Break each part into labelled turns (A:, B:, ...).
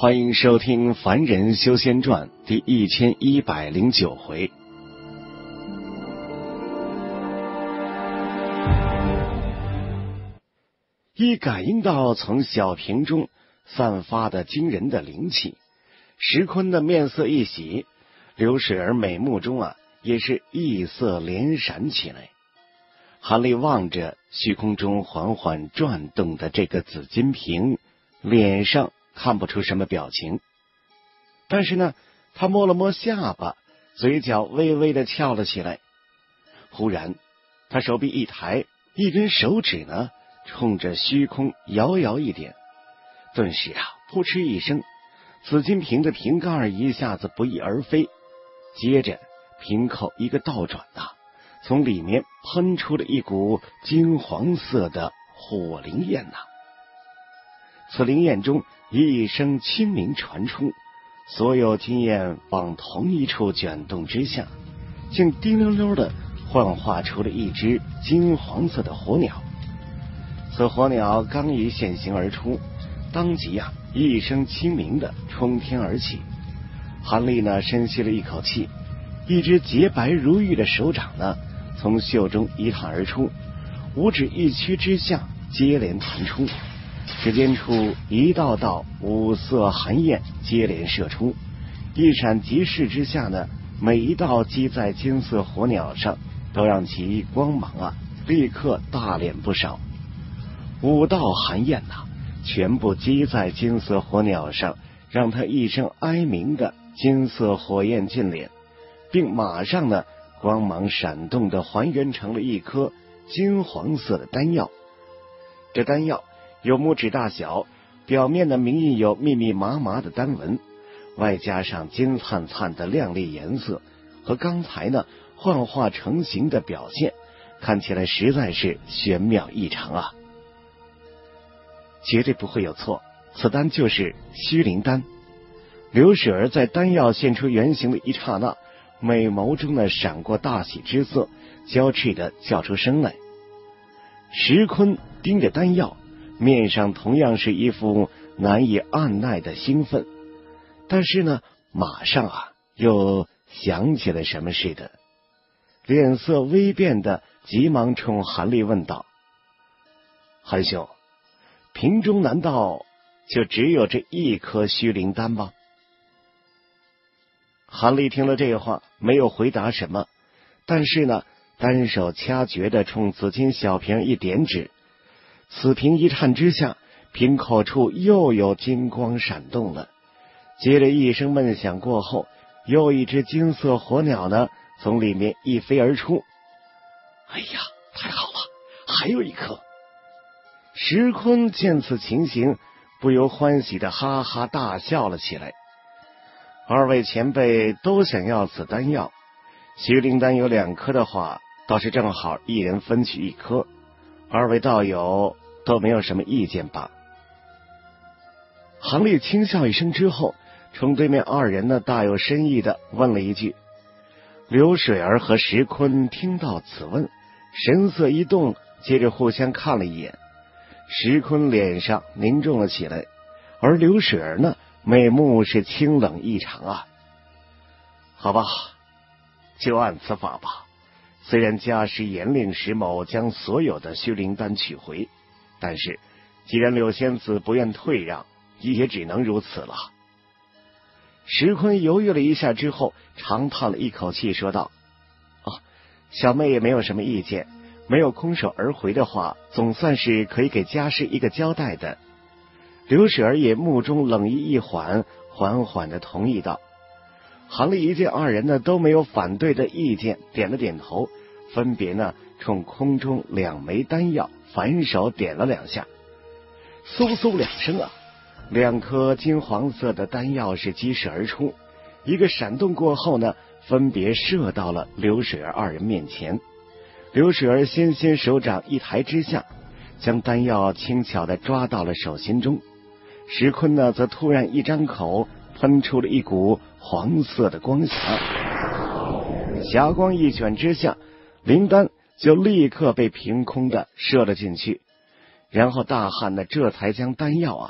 A: 欢迎收听《凡人修仙传》第1109回。一感应到从小瓶中散发的惊人的灵气，石坤的面色一喜，刘水儿美目中也是异色连闪起来。韩立望着虚空中缓缓转动的这个紫金瓶，脸上看不出什么表情，但是呢，他摸了摸下巴，嘴角微微的翘了起来。忽然他手臂一抬，一根手指呢冲着虚空摇摇一点，顿时扑哧一声，紫金瓶的瓶盖一下子不翼而飞，接着瓶口一个倒转从里面喷出了一股金黄色的火灵焰此灵焰中一声清鸣传出，所有金焰往同一处卷动之下，竟滴溜溜的幻化出了一只金黄色的火鸟。此火鸟刚一现形而出，当即一声清鸣的冲天而起。韩立呢深吸了一口气，一只洁白如玉的手掌呢从袖中一探而出，五指一屈之下接连弹出，指尖处一道道五色寒焰接连射出，一闪即逝之下呢，每一道击在金色火鸟上，都让其光芒立刻大敛不少。五道寒焰全部击在金色火鸟上，让它一声哀鸣的金色火焰尽敛，并马上呢光芒闪动的还原成了一颗金黄色的丹药。这丹药有拇指大小，表面的明印有密密麻麻的丹纹，外加上金灿灿的亮丽颜色和刚才呢幻化成形的表现，看起来实在是玄妙异常绝对不会有错，此丹就是虚灵丹。刘水儿在丹药现出原形的一刹那，美眸中呢闪过大喜之色，娇啐的叫出声来。石坤盯着丹药，面上同样是一副难以按耐的兴奋，但是呢马上又想起了什么似的，脸色微变的急忙冲韩立问道：韩兄，瓶中难道就只有这一颗虚灵丹吗？韩立听了这话没有回答什么，但是呢单手掐诀的冲紫金小瓶一点指，此瓶一颤之下，瓶口处又有金光闪动了。接着一声闷响过后，又一只金色火鸟呢从里面一飞而出。哎呀，太好了，还有一颗！石坤见此情形，不由欢喜的哈哈大笑了起来。二位前辈都想要此丹药，虚灵丹有2颗的话，倒是正好一人分取1颗，二位道友都没有什么意见吧？韩立轻笑一声之后，冲对面二人呢大有深意的问了一句。刘水儿和石坤听到此问，神色一动，接着互相看了一眼。石坤脸上凝重了起来，而刘水儿呢美目是清冷异常好吧，就按此法吧。虽然家师严令石某将所有的虚灵丹取回，但是既然柳仙子不愿退让，也只能如此了。石坤犹豫了一下之后，长叹了一口气说道：小妹也没有什么意见，没有空手而回的话，总算是可以给家师一个交代的。刘水儿也目中冷意一缓，缓缓的同意道。韩立一见二人呢都没有反对的意见，点了点头，分别呢冲空中2枚丹药反手点了2下，嗖嗖2声2颗金黄色的丹药是激射而出，一个闪动过后呢分别射到了刘水儿二人面前。刘水儿纤手掌一抬之下，将丹药轻巧的抓到了手心中。石坤呢则突然一张口，喷出了一股黄色的光霞，霞光一卷之下，灵丹就立刻被凭空的射了进去。然后大汉呢这才将丹药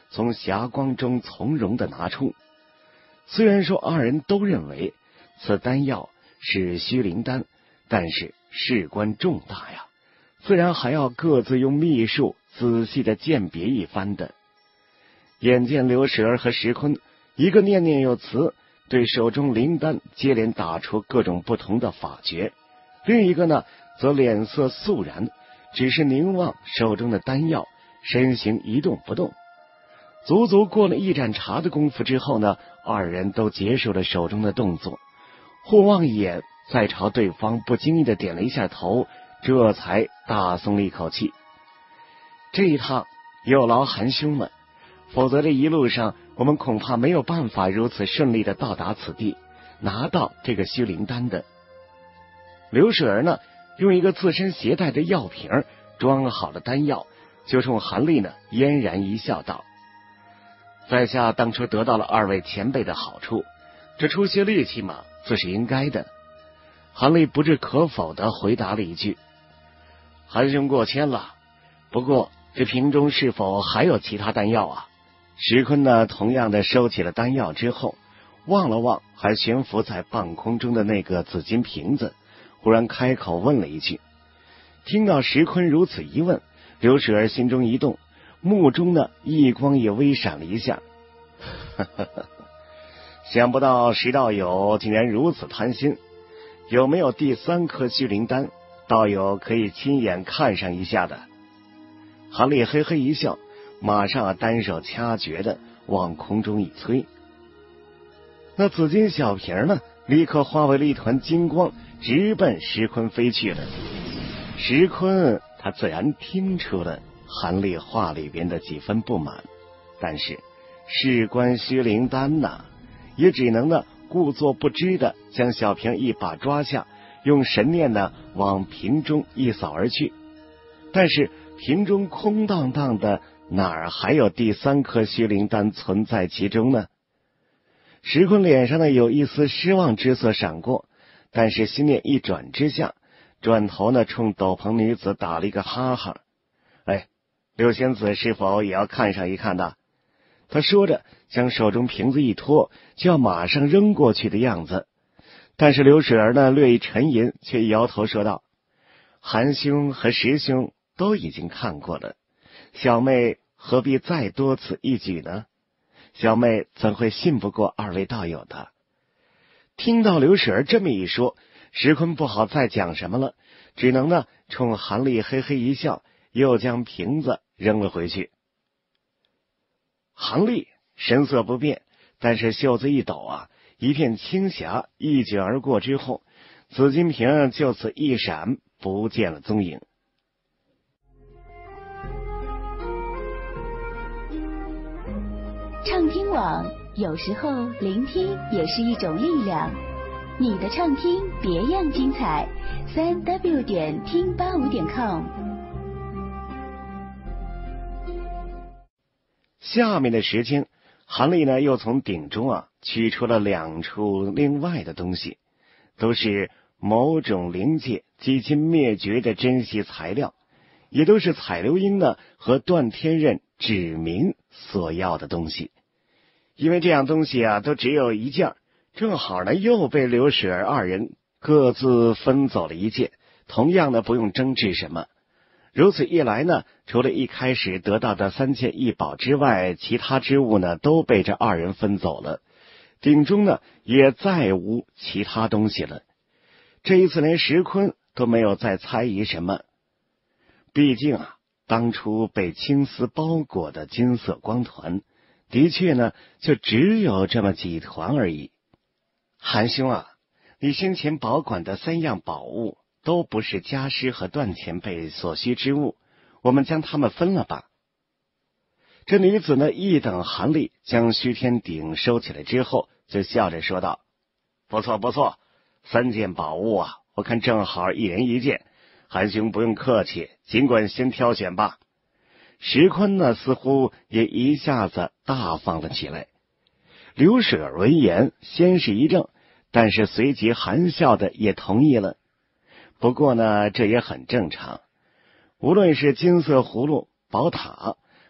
A: 从霞光中从容地拿出。虽然说二人都认为此丹药是虚灵丹，但是事关重大呀，自然还要各自用秘术仔细的鉴别一番的。眼见刘氏儿和石坤一个念念有词，对手中灵丹接连打出各种不同的法诀，另一个呢则脸色肃然，只是凝望手中的丹药，身形一动不动。足足过了一盏茶的功夫之后呢，二人都结束了手中的动作，互望一眼，再朝对方不经意的点了一下头，这才大松了一口气。这一趟有劳韩兄们，否则这一路上我们恐怕没有办法如此顺利的到达此地，拿到这个虚灵丹的。刘水儿呢，用一个自身携带的药瓶装好了丹药，就冲韩立呢嫣然一笑道：在下当初得到了二位前辈的好处，这出些力气嘛，自是应该的。韩立不置可否的回答了一句：韩兄过谦了，不过这瓶中是否还有其他丹药啊？石坤呢，同样的收起了丹药之后，望了望还悬浮在半空中的那个紫金瓶子，忽然开口问了一句。听到石坤如此一问，刘水儿心中一动，目中呢异光也微闪了一下。想不到石道友竟然如此贪心，有没有第3颗虚灵丹？道友可以亲眼看上一下的。韩立嘿嘿一笑，马上单手掐诀的往空中一催，那紫金小瓶呢，立刻化为了一团金光，直奔石坤飞去了。石坤他自然听出了韩立话里边的几分不满，但是事关虚灵丹呐，也只能呢故作不知的将小瓶一把抓下，用神念呢往瓶中一扫而去。但是瓶中空荡荡的，哪儿还有第3颗虚灵丹存在其中呢？石坤脸上呢有一丝失望之色闪过，但是心念一转之下，转头呢冲斗篷女子打了一个哈哈。哎，六仙子是否也要看上一看的？他说着将手中瓶子一拖，就要马上扔过去的样子。但是刘水儿呢略一沉吟，却摇头说道：韩兄和石兄都已经看过了，小妹何必再多此一举呢？小妹怎会信不过二位道友的？听到刘水儿这么一说，石坤不好再讲什么了，只能呢冲韩立嘿嘿一笑，又将瓶子扔了回去。韩立神色不变，但是袖子一抖啊，一片青霞一卷而过之后，紫金瓶就此一闪，不见了踪影。
B: 畅听网，有时候聆听也是一种力量。你的畅听别样精彩，3w 点听85.com。
A: 下面的时间，韩立呢又从鼎中取出了2处另外的东西，都是某种灵界几近灭绝的珍稀材料，也都是彩流英呢和段天刃指明所要的东西。因为这样东西都只有一件，正好呢又被刘水儿二人各自分走了一件，同样呢不用争执什么。如此一来呢，除了一开始得到的3件异宝之外，其他之物呢都被这二人分走了，鼎中呢也再无其他东西了。这一次连石坤都没有再猜疑什么，毕竟当初被青丝包裹的金色光团的确呢就只有这么几团而已。韩兄你先前保管的3样宝物都不是家师和段前辈所需之物，我们将它们分了吧。这女子呢一等韩立将虚天鼎收起来之后，就笑着说道：不错不错，3件宝物我看正好一人一件，韩兄不用客气，尽管先挑选吧。石坤呢似乎也一下子大方了起来。刘水儿闻言先是一怔，但是随即含笑的也同意了。不过呢这也很正常，无论是金色葫芦、宝塔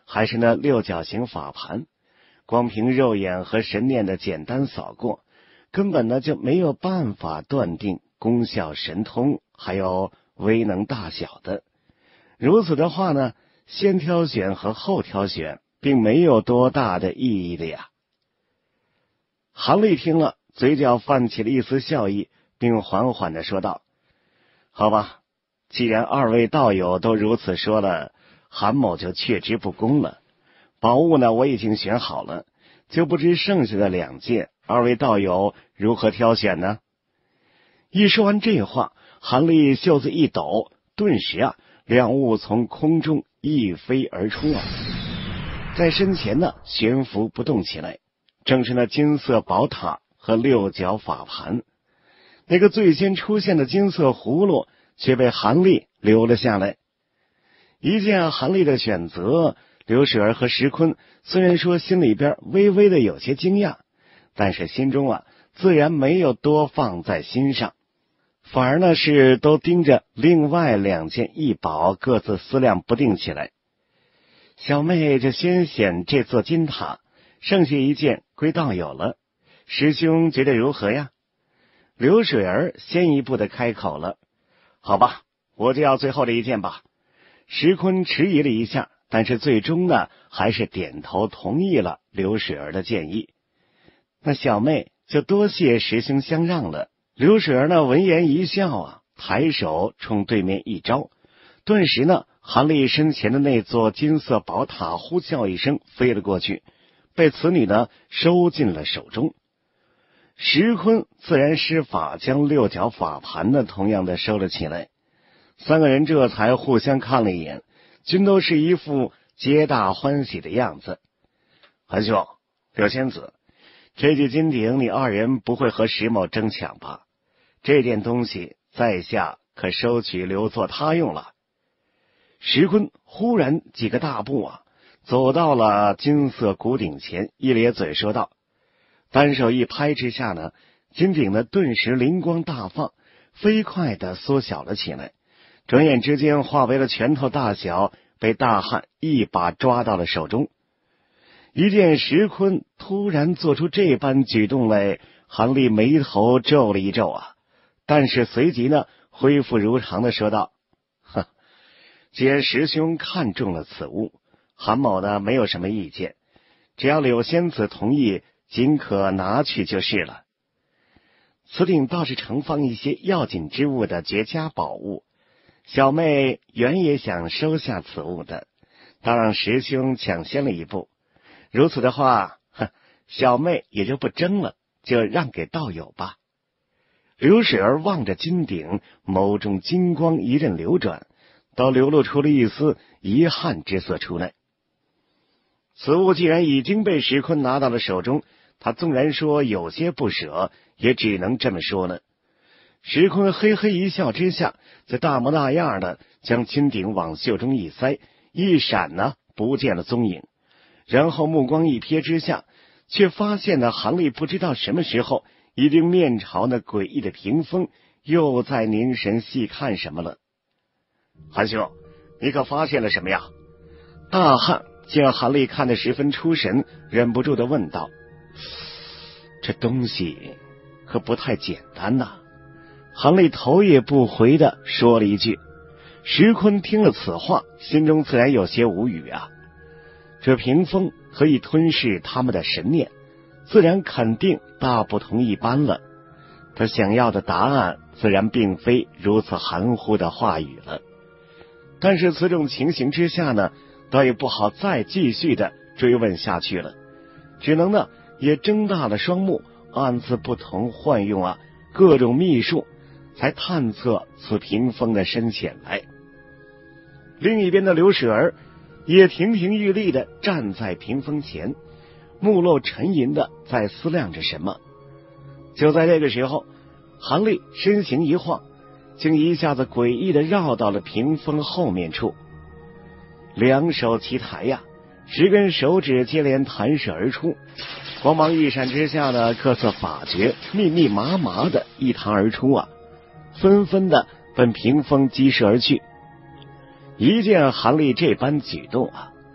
A: 还是那六角形法盘，光凭肉眼和神念的简单扫过，根本呢就没有办法断定功效神通还有威能大小的。如此的话呢，先挑选和后挑选并没有多大的意义的呀。韩立听了，嘴角泛起了一丝笑意，并缓缓地说道：好吧，既然二位道友都如此说了，韩某就却之不恭了。宝物呢我已经选好了，就不知剩下的2件，二位道友如何挑选呢？一说完这话，韩立袖子一抖，顿时啊2物从空中一飞而出啊，在身前呢悬浮不动起来，正是那金色宝塔和6角法盘。那个最先出现的金色葫芦却被韩立留了下来。一见韩立的选择，刘水儿和石坤虽然说心里边微微的有些惊讶，但是心中啊自然没有多放在心上，反而呢是都盯着另外2件异宝各自思量不定起来。小妹就先选这座金塔，剩下1件归道友了，师兄觉得如何呀？刘水儿先一步的开口了。好吧，我就要最后的1件吧。石坤迟疑了一下，但是最终呢还是点头同意了刘水儿的建议。那小妹就多谢师兄相让了。刘水儿呢闻言一笑啊，抬手冲对面一招，顿时呢韩立身前的那座金色宝塔呼啸一声飞了过去，被此女呢收进了手中。石坤自然施法将6角法盘呢同样的收了起来。3个人这才互相看了一眼，均都是一副皆大欢喜的样子。韩兄，柳仙子，这具金鼎你2人不会和石某争抢吧？这件东西在下可收取留作他用了。石坤忽然几个大步啊，走到了金色古鼎前，一咧嘴说道。单手一拍之下呢，金鼎呢顿时灵光大放，飞快地缩小了起来，转眼之间化为了拳头大小，被大汉一把抓到了手中。一见石坤突然做出这般举动来，韩立眉头皱了一皱啊，但是随即呢恢复如常的说道：既然师兄看中了此物，韩某呢没有什么意见，只要柳仙子同意，尽可拿去就是了。此鼎倒是盛放一些要紧之物的绝佳宝物，小妹原也想收下此物的，倒让师兄抢先了一步。如此的话，小妹也就不争了，就让给道友吧。刘水儿望着金鼎，眸中金光一阵流转，倒流露出了一丝遗憾之色出来。此物既然已经被石坤拿到了手中，他纵然说有些不舍，也只能这么说了。石坤嘿嘿一笑之下，就大模大样的将金鼎往袖中一塞，一闪呢不见了踪影。然后目光一瞥之下，却发现呢韩立不知道什么时候已经面朝那诡异的屏风，又在凝神细看什么了。韩兄，你可发现了什么呀？大汉见韩立看得十分出神，忍不住的问道。这东西可不太简单呐。韩立头也不回的说了一句。石坤听了此话，心中自然有些无语啊。这屏风可以吞噬他们的神念，自然肯定大不同一般了。他想要的答案自然并非如此含糊的话语了。但是此种情形之下呢，倒也不好再继续的追问下去了，只能呢也睁大了双目，暗自不同换用啊各种秘术，才探测此屏风的深浅来。另一边的刘水儿也亭亭玉立的站在屏风前，目露沉吟的在思量着什么。就在这个时候，韩立身形一晃，竟一下子诡异的绕到了屏风后面处，两手齐抬呀，10根手指接连弹射而出，光芒一闪之下呢，各色法诀密密麻麻的一弹而出啊，纷纷的奔屏风击射而去。一见韩立这般举动啊，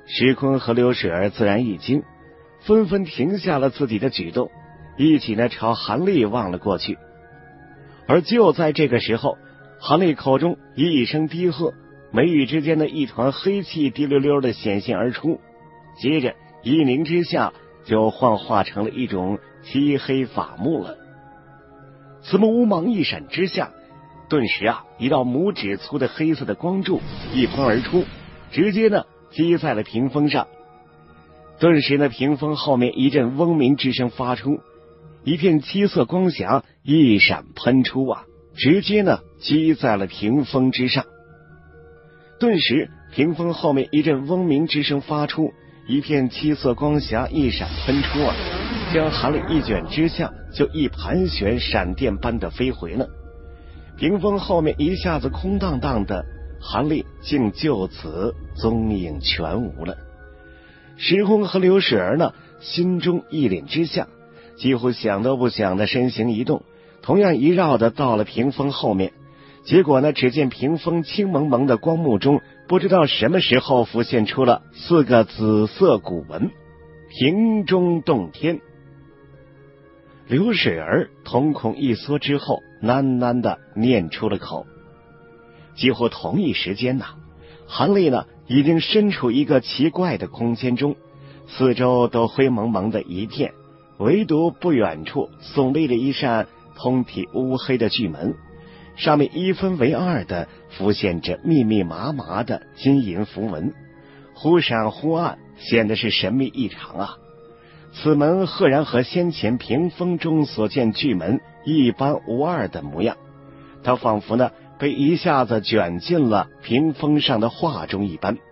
A: 石坤和刘水儿自然一惊，纷纷停下了自己的举动，一起呢朝韩立望了过去。而就在这个时候，韩立口中一声低喝，眉宇之间的一团黑气滴溜溜的显现而出，接着一凝之下就幻化成了一种漆黑法幕了。此幕乌芒一闪之下，顿时一道拇指粗的黑色的光柱一喷而出，直接呢击在了屏风上。顿时呢，屏风后面一阵嗡鸣之声发出，一片七色光霞一闪喷出直接呢击在了屏风之上。顿时屏风后面一阵嗡鸣之声发出，一片七色光霞一闪喷出将韩立一卷之下，就一盘旋闪电般的飞回了。屏风后面一下子空荡荡的，韩立竟就此踪影全无了。石坤和刘水儿呢，心中一凛之下，几乎想都不想的身形一动，同样一绕的到了屏风后面。结果呢，只见屏风青蒙蒙的光幕中，不知道什么时候浮现出了4个紫色古文：瓶中洞天。刘水儿瞳孔一缩之后，喃喃的念出了口。几乎同一时间韩立呢已经身处一个奇怪的空间中，四周都灰蒙蒙的一片，唯独不远处耸立着一扇通体乌黑的巨门，上面一分为二的浮现着密密麻麻的金银符文，忽闪忽暗，显得是神秘异常此门赫然和先前屏风中所见巨门一般无二的模样，它仿佛呢被一下子卷进了屏风上的画中一般。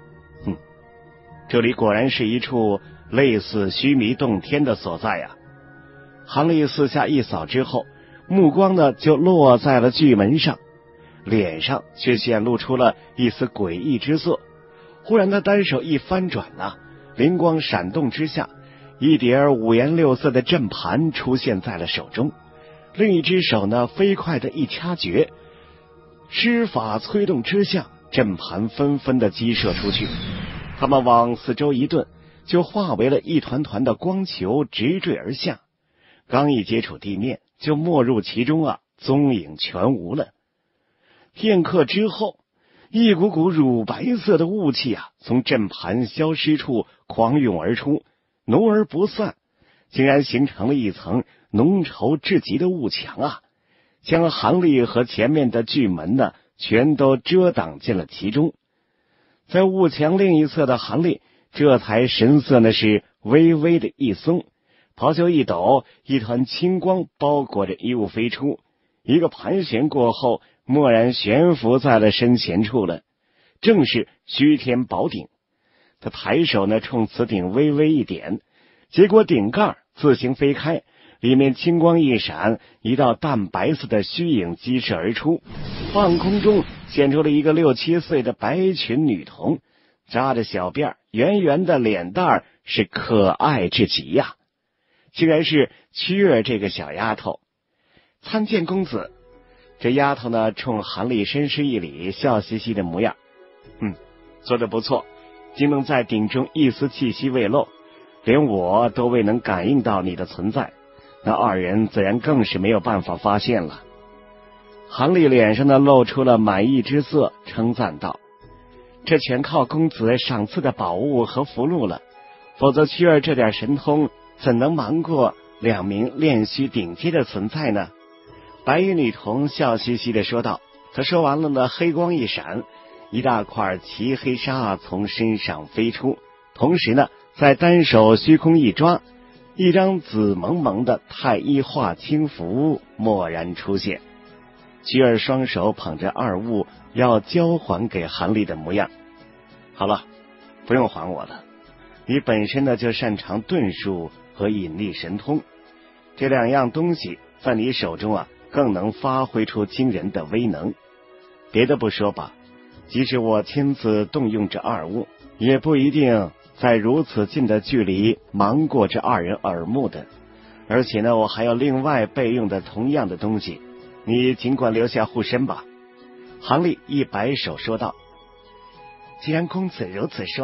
A: 这里果然是一处类似须弥洞天的所在韩立四下一扫之后，目光呢就落在了巨门上，脸上却显露出了一丝诡异之色。忽然他单手一翻转灵光闪动之下，一叠五颜六色的阵盘出现在了手中，另一只手呢飞快的一掐诀，施法催动之下，阵盘纷纷的击射出去，他们往四周一顿，就化为了一团团的光球直坠而下，刚一接触地面就没入其中踪影全无了。片刻之后，一股股乳白色的雾气从阵盘消失处狂涌而出，浓而不散，竟然形成了一层浓稠至极的雾墙将韩立和前面的巨门呢全都遮挡进了其中。在雾墙另一侧的韩立这才神色呢是微微的一松，袍袖一抖，一团青光包裹着衣物飞出，一个盘旋过后，蓦然悬浮在了身前处了，正是虚天宝鼎。他抬手呢冲此鼎微微一点，结果鼎盖自行飞开，里面青光一闪，一道淡白色的虚影激射而出，半空中显出了一个6、7岁的白裙女童，扎着小辫，圆圆的脸蛋儿是可爱至极竟然是曲儿这个小丫头。参见公子。这丫头呢冲韩立深施一礼，笑嘻嘻的模样。做得不错，竟能在鼎中一丝气息未漏，连我都未能感应到你的存在，那二人自然更是没有办法发现了。韩立脸上呢露出了满意之色，称赞道：这全靠公子赏赐的宝物和符箓了，否则曲儿这点神通怎能瞒过2名炼虚顶阶的存在呢？白衣女童笑嘻嘻地说道。她说完了呢，黑光一闪，一大块漆黑纱从身上飞出，同时呢在单手虚空一抓，一张紫蒙蒙的太医化青符蓦然出现。曲儿双手捧着二物要交还给韩立的模样。好了，不用还我了，你本身呢就擅长遁术和引力神通，这2样东西在你手中更能发挥出惊人的威能。别的不说吧，即使我亲自动用这二物，也不一定在如此近的距离芒过这2人耳目的。而且呢，我还有另外备用的同样的东西，你尽管留下护身吧。韩立一摆手说道。既然公子如此说了，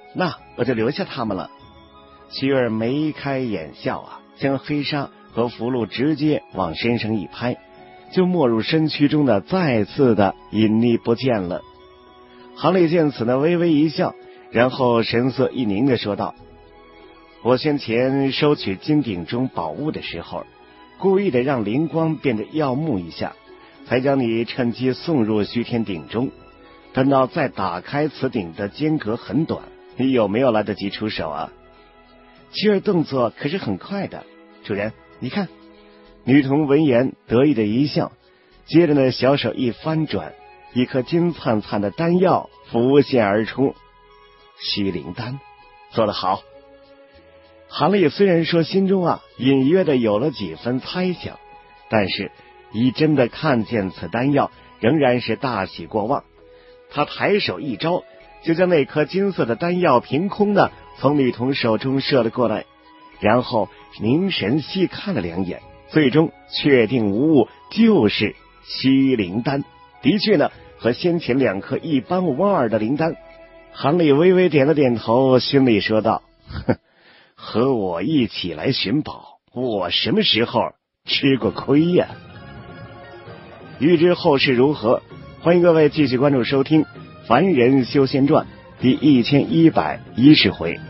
A: 那我就留下他们了。曲儿眉开眼笑啊，将黑纱和符箓直接往身上一拍，就没入身躯中的再次的隐匿不见了。韩立见此呢，微微一笑，然后神色一凝的说道：我先前收取金鼎中宝物的时候，故意的让灵光变得耀目一下，才将你趁机送入虚天鼎中。等到再打开此鼎的间隔很短，你有没有来得及出手啊？曲儿动作可是很快的，主人，你看。女童闻言得意的一笑，接着呢，小手一翻转，一颗金灿灿的丹药浮现而出。虚灵丹，做得好。韩立虽然说心中隐约的有了几分猜想，但是一真的看见此丹药，仍然是大喜过望。他抬手一招，就将那颗金色的丹药凭空的从女童手中射了过来，然后凝神细看了两眼，最终确定无误，就是虚灵丹。的确呢，和先前两颗一般无二的灵丹。韩立微微点了点头，心里说道：哼，和我一起来寻宝，我什么时候吃过亏呀？欲知后事如何，欢迎各位继续关注收听《凡人修仙传》第1110回。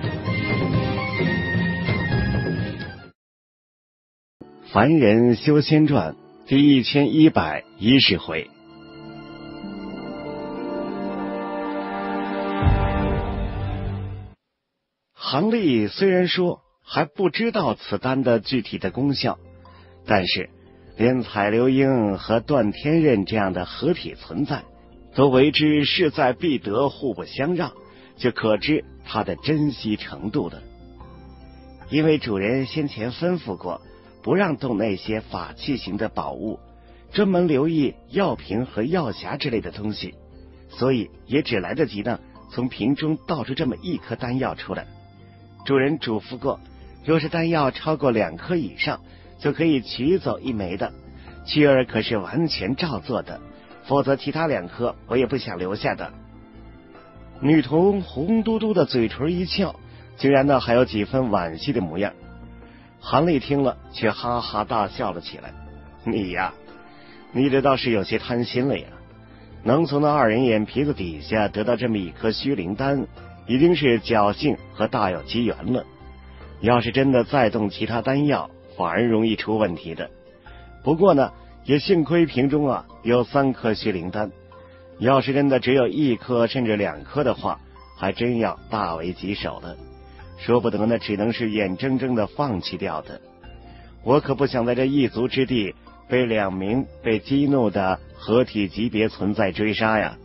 A: 凡人修仙传第1110回。韩立虽然说还不知道此丹的具体的功效，但是连彩流英和段天刃这样的合体存在都为之势在必得，互不相让，就可知他的珍惜程度了。因为主人先前吩咐过，不让动那些法器型的宝物，专门留意药瓶和药匣之类的东西，所以也只来得及呢从瓶中倒出这么一颗丹药出来。主人嘱咐过，若是丹药超过2颗以上，就可以取走一枚的。曲儿可是完全照做的，否则其他2颗我也不想留下的。女童红嘟嘟的嘴唇一翘，竟然呢还有几分惋惜的模样。韩立听了却哈哈大笑了起来：你这倒是有些贪心了呀，能从那2人眼皮子底下得到这么一颗虚灵丹，已经是侥幸和大有机缘了。要是真的再动其他丹药，反而容易出问题的。不过呢，也幸亏瓶中有3颗虚灵丹，要是真的只有1颗甚至2颗的话，还真要大为棘手了，说不得呢只能是眼睁睁的放弃掉的。我可不想在这一族之地被2名被激怒的合体级别存在追杀呀。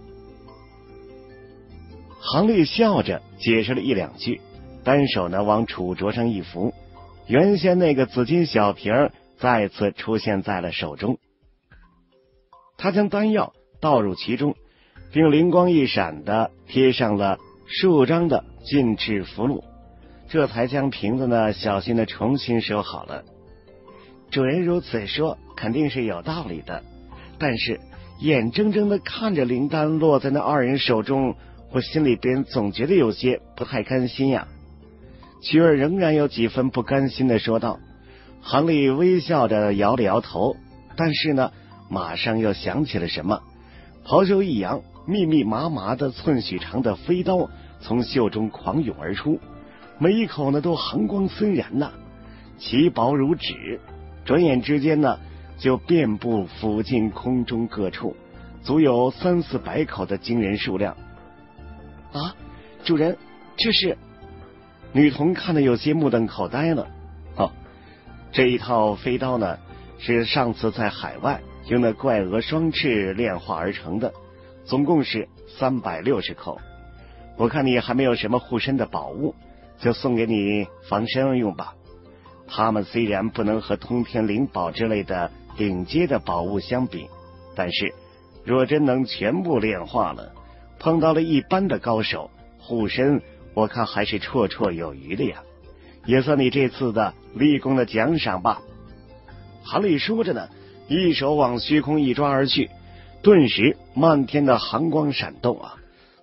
A: 韩立笑着解释了1-2句，单手呢往杵镯上一扶，原先那个紫金小瓶再次出现在了手中。他将丹药倒入其中，并灵光一闪的贴上了数张的禁制符箓，这才将瓶子呢小心的重新收好了。主人如此说肯定是有道理的，但是眼睁睁的看着灵丹落在那2人手中，我心里边总觉得有些不太甘心呀。曲儿仍然有几分不甘心的说道。韩立微笑着摇了摇头，但是呢马上又想起了什么，袍袖一扬，密密麻麻的寸许长的飞刀从袖中狂涌而出，每一口呢都寒光森然呐，其薄如纸，转眼之间呢就遍布附近空中各处，足有300-400口的惊人数量。主人，这是……女童看得有些目瞪口呆了。这一套飞刀呢，是上次在海外用那怪鹅双翅炼化而成的，总共是360口。我看你还没有什么护身的宝物，就送给你防身用吧。它们虽然不能和通天灵宝之类的顶阶的宝物相比，但是若真能全部炼化了，碰到了一般的高手，护身我看还是绰绰有余的呀，也算你这次的立功的奖赏吧。韩立说着呢，一手往虚空一抓而去，顿时漫天的寒光闪动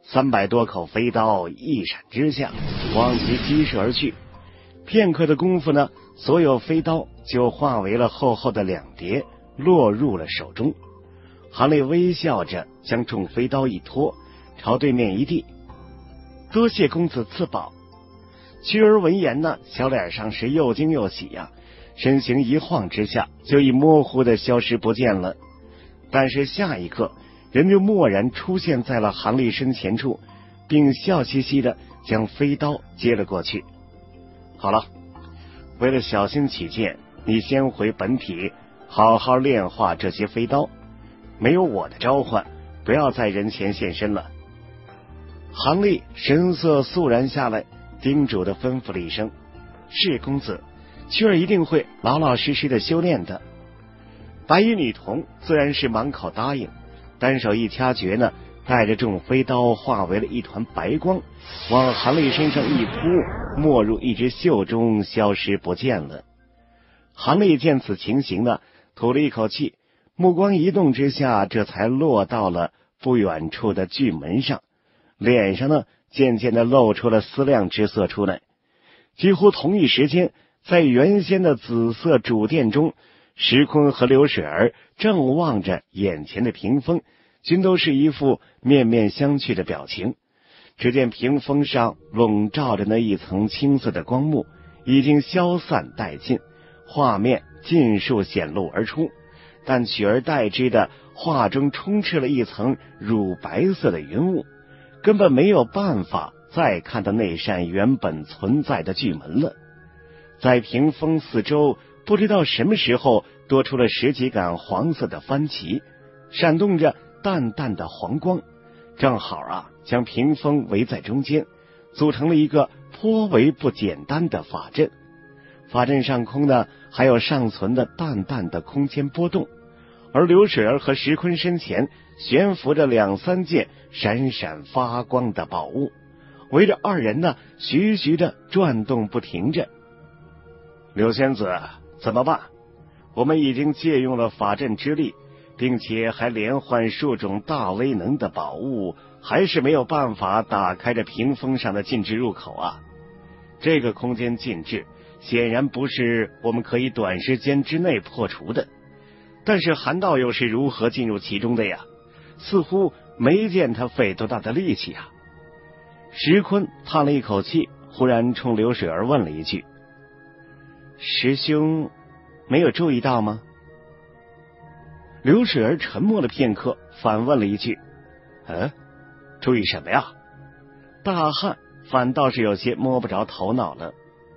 A: 300多口飞刀一闪之下往其击射而去。片刻的功夫呢，所有飞刀就化为了厚厚的2叠，落入了手中。韩立微笑着将众飞刀一拖，朝对面一递：“多谢公子赐宝。”屈儿闻言呢，小脸上是又惊又喜呀，身形一晃之下就已模糊的消失不见了。但是下一刻，人就蓦然出现在了韩立身前处，并笑嘻嘻的将飞刀接了过去。好了，为了小心起见，你先回本体好好炼化这些飞刀，没有我的召唤，不要在人前现身了。韩立神色肃然下来，叮嘱的吩咐了一声：“是公子，屈儿一定会老老实实的修炼的。”白衣女童自然是满口答应，单手一掐诀呢，带着众飞刀化为了一团白光，往韩立身上一扑，没入一只袖中，消失不见了。韩立见此情形呢，吐了一口气，目光一动之下，这才落到了不远处的巨门上，脸上呢渐渐的露出了丝亮之色出来。几乎同一时间，在原先的紫色主殿中，石坤和刘水儿正望着眼前的屏风，均都是一副面面相觑的表情。只见屏风上笼罩着那一层青色的光幕已经消散殆尽，画面尽数显露而出，但取而代之的画中充斥了一层乳白色的云雾，根本没有办法再看到那扇原本存在的巨门了。在屏风四周，不知道什么时候多出了10几杆黄色的幡旗，闪动着淡淡的黄光，正好将屏风围在中间，组成了一个颇为不简单的法阵。法阵上空呢，还有尚存的淡淡的空间波动，而刘水儿和石坤身前悬浮着2、3件闪闪发光的宝物，围着二人呢徐徐的转动不停着。刘仙子，怎么办？我们已经借用了法阵之力，并且还连换数种大威能的宝物，还是没有办法打开这屏风上的禁制入口啊！这个空间禁制显然不是我们可以短时间之内破除的。但是韩道又是如何进入其中的呀？似乎没见他费多大的力气啊！石坤叹了一口气，忽然冲刘水儿问了一句：“师兄没有注意到吗？”刘水儿沉默了片刻，反问了一句：“注意什么呀？”大汉反倒是有些摸不着头脑了。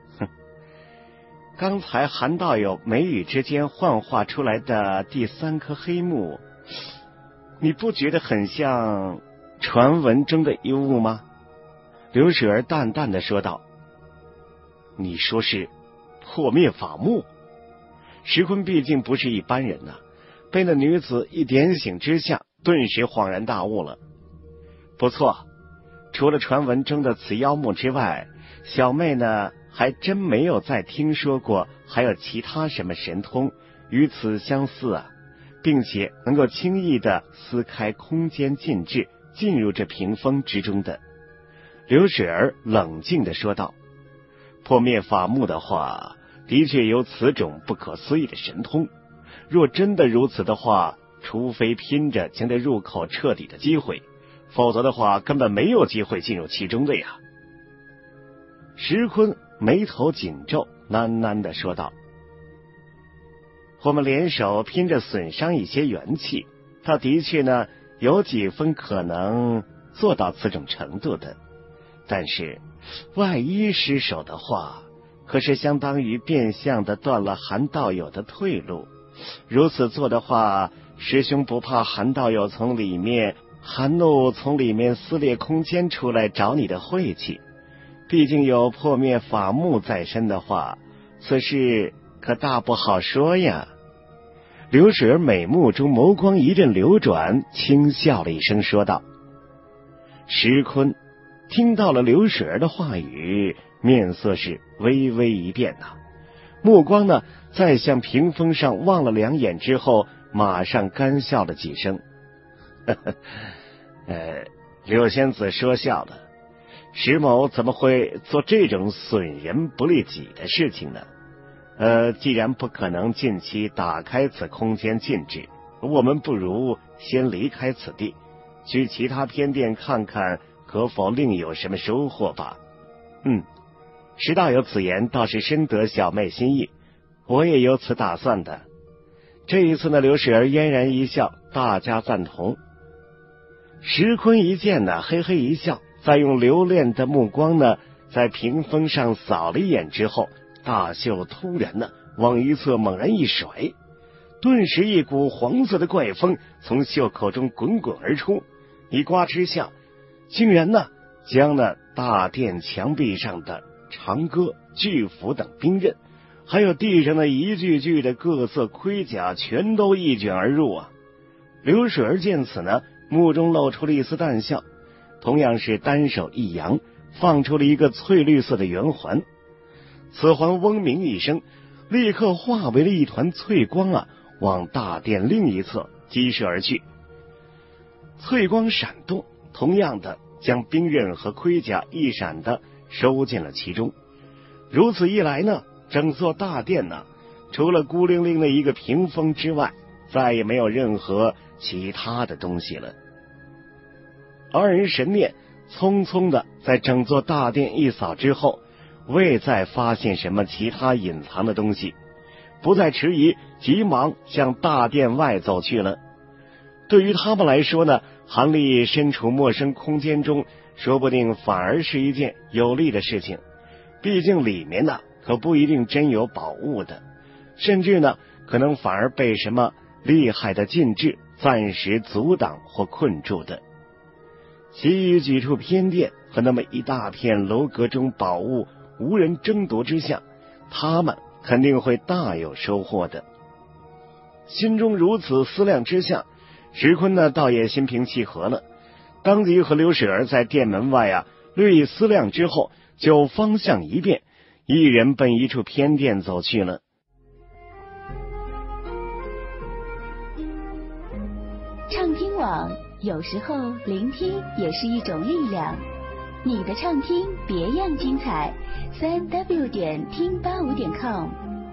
A: 刚才韩道友眉宇之间幻化出来的第3颗黑幕，你不觉得很像传闻中的一物吗？刘水儿淡淡的说道。你说是破灭法幕？石坤毕竟不是一般人被那女子一点醒之下，顿时恍然大悟了。不错，除了传闻中的此妖墓之外，小妹呢还真没有再听说过还有其他什么神通与此相似并且能够轻易的撕开空间禁制，进入这屏风之中的。刘水儿冷静的说道。破灭法幕的话，的确有此种不可思议的神通，若真的如此的话，除非拼着将这入口彻底的击毁，否则的话根本没有机会进入其中的呀。石坤眉头紧皱，喃喃的说道：“我们联手拼着损伤一些元气，他的确呢有几分可能做到此种程度的，但是万一失手的话，可是相当于变相的断了韩道友的退路。如此做的话，师兄不怕韩道友从里面韩怒从里面撕裂空间出来找你的晦气？毕竟有破灭法幕在身的话，此事可大不好说呀。”刘水儿美目中眸光一阵流转，轻笑了一声说道。石坤听到了刘水儿的话语，面色是微微一变目光呢再向屏风上望了2眼之后，马上干笑了几声。 柳仙子说笑了，石某怎么会做这种损人不利己的事情呢？既然不可能近期打开此空间禁制，我们不如先离开此地，去其他偏殿看看可否另有什么收获吧。石大有此言倒是深得小妹心意，我也有此打算的。这一次呢，刘氏儿嫣然一笑，大家赞同。石坤一见呢，嘿嘿一笑，再用留恋的目光呢，在屏风上扫了一眼之后，大袖突然呢往一侧猛然一甩，顿时一股黄色的怪风从袖口中滚滚而出，一刮之下，竟然呢将那大殿墙壁上的长戈、巨斧等兵刃，还有地上的一具具的各色盔甲，全都一卷而入啊！刘水儿见此呢，目中露出了一丝淡笑，同样是单手一扬，放出了一个翠绿色的圆环。此环嗡鸣一声，立刻化为了一团翠光啊，往大殿另一侧激射而去。翠光闪动，同样的将兵刃和盔甲一闪的收进了其中。如此一来呢，整座大殿呢，除了孤零零的一个屏风之外，再也没有任何其他的东西了。二人神念匆匆的在整座大殿一扫之后，未再发现什么其他隐藏的东西，不再迟疑，急忙向大殿外走去了。对于他们来说呢，韩立身处陌生空间中，说不定反而是一件有利的事情。毕竟里面呢，可不一定真有宝物的，甚至呢，可能反而被什么厉害的禁制暂时阻挡或困住的。其余几处偏殿和那么一大片楼阁中宝物无人争夺之下，他们肯定会大有收获的。心中如此思量之下，石坤呢倒也心平气和了，当即和刘水儿在殿门外啊略一思量之后，就方向一变，一人奔一处偏殿走去了。
B: 畅听网，有时候聆听也是一种力量。你的畅听别样精彩，3w 点听85.com。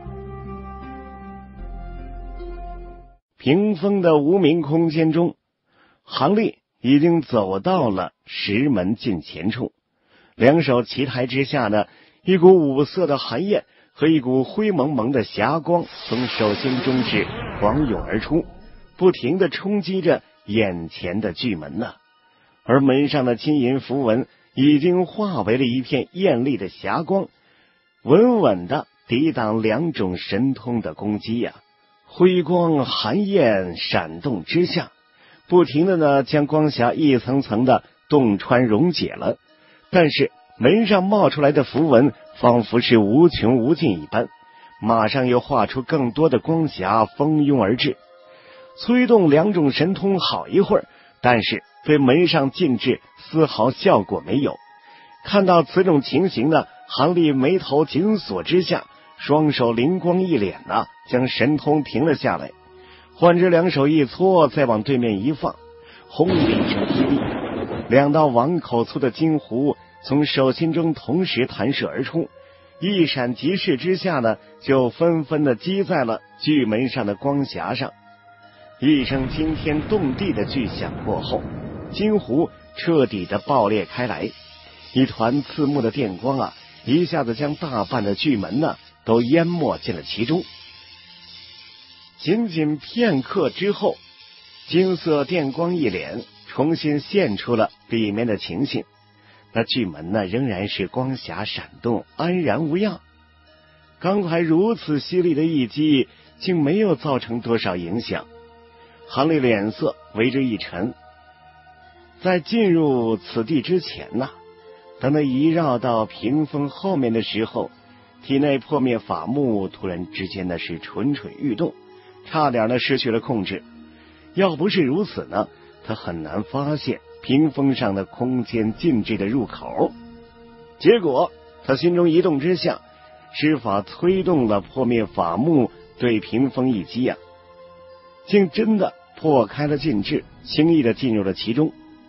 A: 屏风的无名空间中，韩立已经走到了石门近前处，两手齐抬之下呢，一股五色的寒焰和一股灰蒙蒙的霞光从手心中是狂涌而出，不停地冲击着眼前的巨门呢。而门上的金银符文已经化为了一片艳丽的霞光，稳稳地抵挡两种神通的攻击呀。辉光寒焰闪动之下，不停的呢将光霞一层层的洞穿溶解了，但是门上冒出来的符文仿佛是无穷无尽一般，马上又画出更多的光霞蜂拥而至，催动两种神通好一会儿，但是对门上禁制丝毫效果没有。看到此种情形呢，韩立眉头紧锁之下，双手灵光一敛呢，将神通停了下来，换之两手一搓，再往对面一放，轰的一声霹雳，两道碗口粗的金壶从手心中同时弹射而出，一闪即逝之下呢，就纷纷的击在了巨门上的光霞上。一声惊天动地的巨响过后，金壶彻底的爆裂开来，一团刺目的电光啊，一下子将大半的巨门呢都淹没进了其中。仅仅片刻之后，金色电光一敛，重新现出了里面的情形。那巨门呢仍然是光霞闪动，安然无恙。刚才如此犀利的一击竟没有造成多少影响。韩立脸色为之一沉，在进入此地之前呢，等他一绕到屏风后面的时候，体内破灭法幕突然之间呢是蠢蠢欲动，差点呢失去了控制。要不是如此呢，他很难发现屏风上的空间禁制的入口。结果他心中一动之下，施法推动了破灭法幕，对屏风一击啊，竟真的破开了禁制，轻易的进入了其中。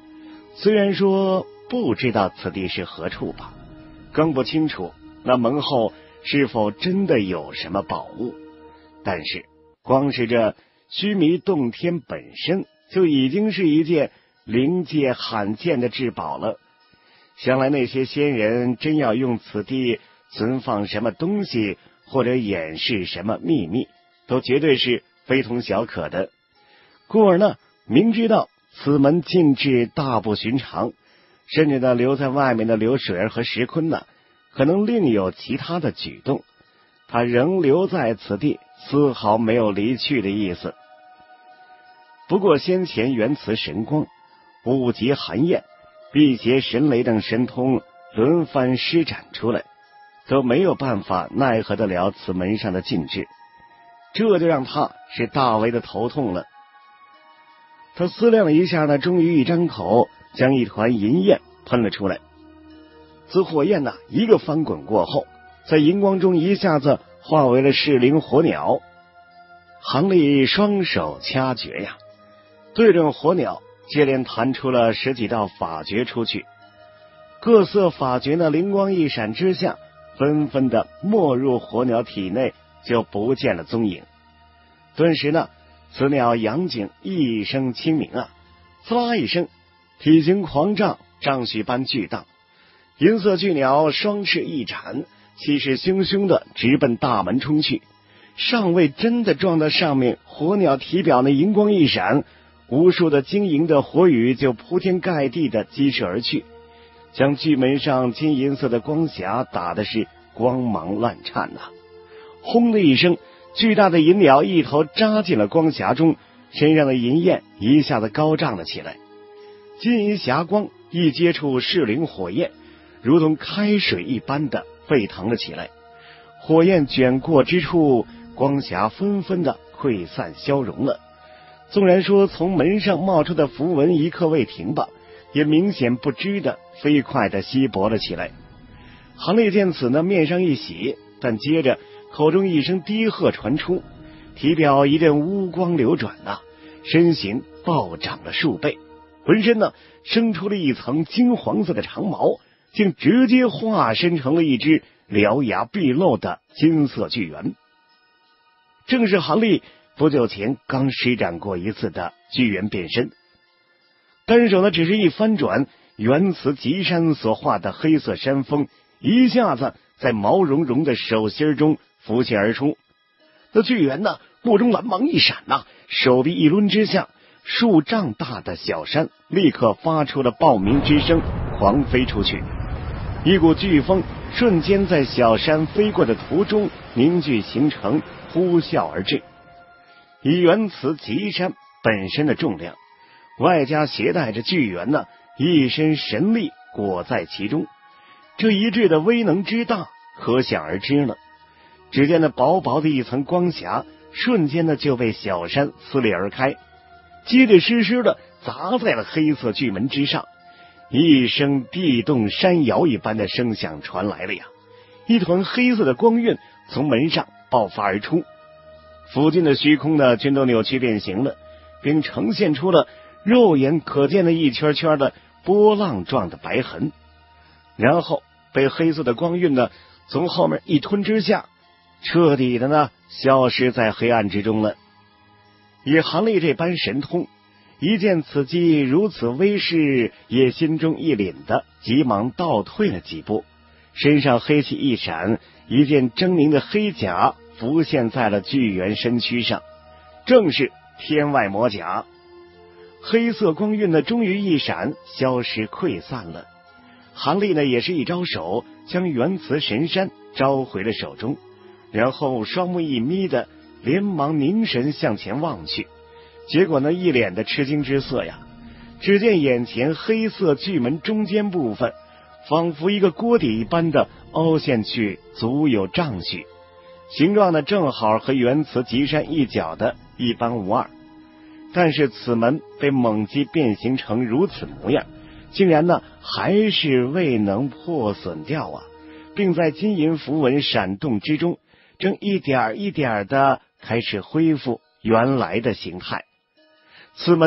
A: 虽然说不知道此地是何处吧，更不清楚那门后是否真的有什么宝物，但是光是这须弥洞天本身就已经是一件灵界罕见的至宝了。想来那些仙人真要用此地存放什么东西，或者掩饰什么秘密，都绝对是非同小可的。故而呢，明知道此门禁制大不寻常，甚至呢留在外面的流水儿和石坤呢，可能另有其他的举动，他仍留在此地，丝毫没有离去的意思。不过先前元磁神光、五级寒焰、辟邪神雷等神通轮番施展出来，都没有办法奈何得了此门上的禁制，这就让他是大为的头痛了。他思量了一下呢，终于一张口将一团银焰喷了出来。此火焰呢，一个翻滚过后，在荧光中一下子化为了噬灵火鸟。韩立双手掐诀呀，对着火鸟接连弹出了10几道法诀出去。各色法诀呢，灵光一闪之下，纷纷的没入火鸟体内，就不见了踪影。顿时呢，此鸟阳颈一声清鸣啊，呲啦一声，体型狂胀，丈许般巨大。银色巨鸟双翅一展，气势汹汹的直奔大门冲去。尚未真的撞到上面，火鸟体表那银光一闪，无数的晶莹的火雨就铺天盖地的激射而去，将巨门上金银色的光霞打的是光芒乱颤呐！轰的一声，巨大的银鸟一头扎进了光霞中，身上的银焰一下子高涨了起来。金银霞光一接触噬灵火焰，如同开水一般的沸腾了起来。火焰卷过之处，光霞纷纷的溃散消融了。纵然说从门上冒出的符文一刻未停吧，也明显不知的飞快的稀薄了起来。韩立见此呢，面上一喜，但接着口中一声低喝传出，体表一阵乌光流转呐，身形暴涨了数倍，浑身呢生出了一层金黄色的长毛，竟直接化身成了一只獠牙毕露的金色巨猿。正是韩立不久前刚施展过一次的巨猿变身，单手呢只是一翻转，元磁极山所画的黑色山峰一下子在毛茸茸的手心中浮现而出。那巨猿呢，目中蓝芒一闪呐，手臂一抡之下，数丈大的小山立刻发出了爆鸣之声，狂飞出去。一股飓风瞬间在小山飞过的途中凝聚形成，呼啸而至。以元磁极山本身的重量，外加携带着巨猿呢一身神力裹在其中，这一致的威能之大可想而知了。只见那薄薄的一层光霞瞬间呢就被小山撕裂而开，结结实实的砸在了黑色巨门之上。一声地动山摇一般的声响传来了呀，一团黑色的光晕从门上爆发而出，附近的虚空呢全都扭曲变形了，并呈现出了肉眼可见的一圈圈的波浪状的白痕，然后被黑色的光晕呢从后面一吞之下，彻底的呢消失在黑暗之中了。以韩立这般神通，一见此机如此威势，也心中一凛的急忙倒退了几步，身上黑气一闪，一件狰狞的黑甲浮现在了巨猿身躯上，正是天外魔甲。黑色光晕呢终于一闪，消失溃散了。韩立呢也是一招手，将元磁神山招回了手中，然后双目一眯的连忙凝神向前望去，结果呢一脸的吃惊之色呀。只见眼前黑色巨门中间部分仿佛一个锅底一般的凹陷去足有丈许，形状呢正好和元磁极山一角的一般无二。但是此门被猛击变形成如此模样，竟然呢还是未能破损掉啊，并在金银符文闪动之中，正一点一点的开始恢复原来的形态。此门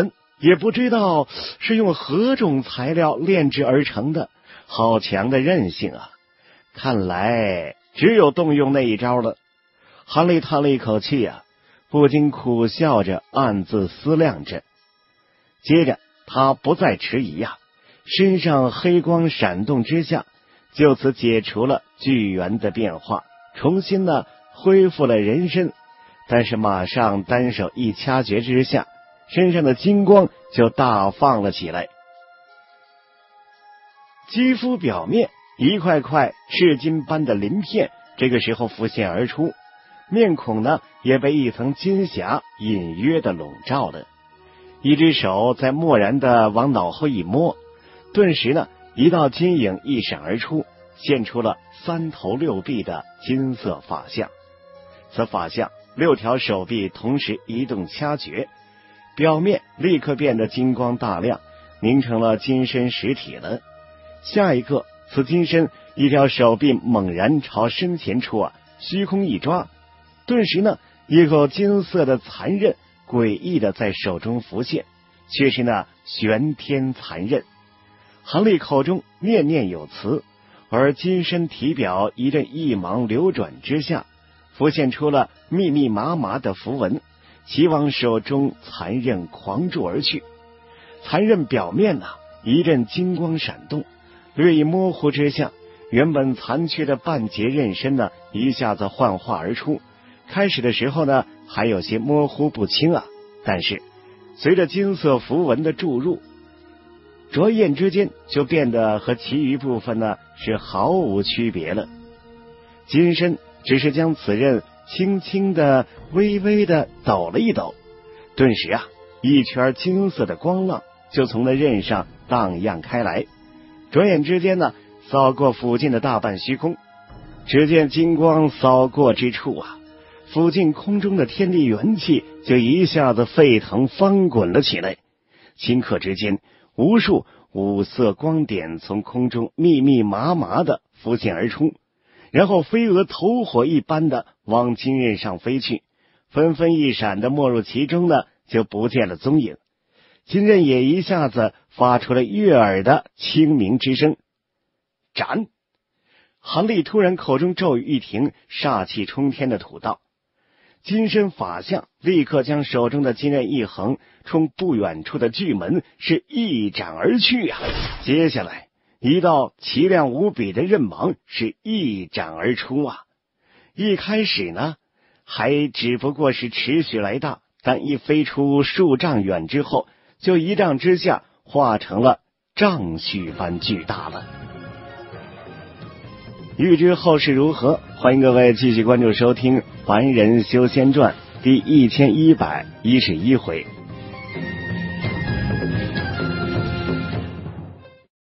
A: 也不知道是用何种材料炼制而成的，好强的韧性啊！看来只有动用那一招了。韩立叹了一口气啊，不禁苦笑着，暗自思量着。接着他不再迟疑啊，身上黑光闪动之下，就此解除了巨猿的变化，重新呢恢复了人身。但是马上单手一掐诀之下，身上的金光就大放了起来，肌肤表面一块块赤金般的鳞片这个时候浮现而出，面孔呢也被一层金霞隐约的笼罩了。一只手在蓦然的往脑后一摸，顿时呢一道金影一闪而出，现出了3头6臂的金色法相。此法相6条手臂同时移动掐诀，表面立刻变得金光大亮，凝成了金身实体了。下一刻，此金身一条手臂猛然朝身前处啊，虚空一抓，顿时呢，一口金色的残刃诡异的在手中浮现，却是那玄天残刃。韩立口中念念有词，而金身体表一阵一芒流转之下，浮现出了密密麻麻的符文，齐往手中残刃狂注而去。残刃表面呢，一阵金光闪动，略一模糊之下，原本残缺的半截刃身呢，一下子幻化而出。开始的时候呢，还有些模糊不清啊，但是随着金色符文的注入，着眼之间就变得和其余部分呢是毫无区别了。金身只是将此刃轻轻的微微的抖了一抖，顿时啊，一圈金色的光浪就从那刃上荡漾开来，转眼之间呢，扫过附近的大半虚空。只见金光扫过之处啊，附近空中的天地元气就一下子沸腾翻滚了起来。顷刻之间，无数五色光点从空中密密麻麻的浮现而出，然后飞蛾投火一般的往金刃上飞去，纷纷一闪的没入其中呢，就不见了踪影。金刃也一下子发出了悦耳的清明之声。斩！韩立突然口中咒语一停，煞气冲天的吐道。金身法相立刻将手中的金刃一横，冲不远处的巨门是一斩而去啊！接下来一道奇亮无比的刃芒是一斩而出啊！一开始呢，还只不过是持续来大，但一飞出数丈远之后，就一丈之下化成了丈许般巨大了。欲知后事如何，欢迎各位继续关注收听《凡人修仙传》第1111回。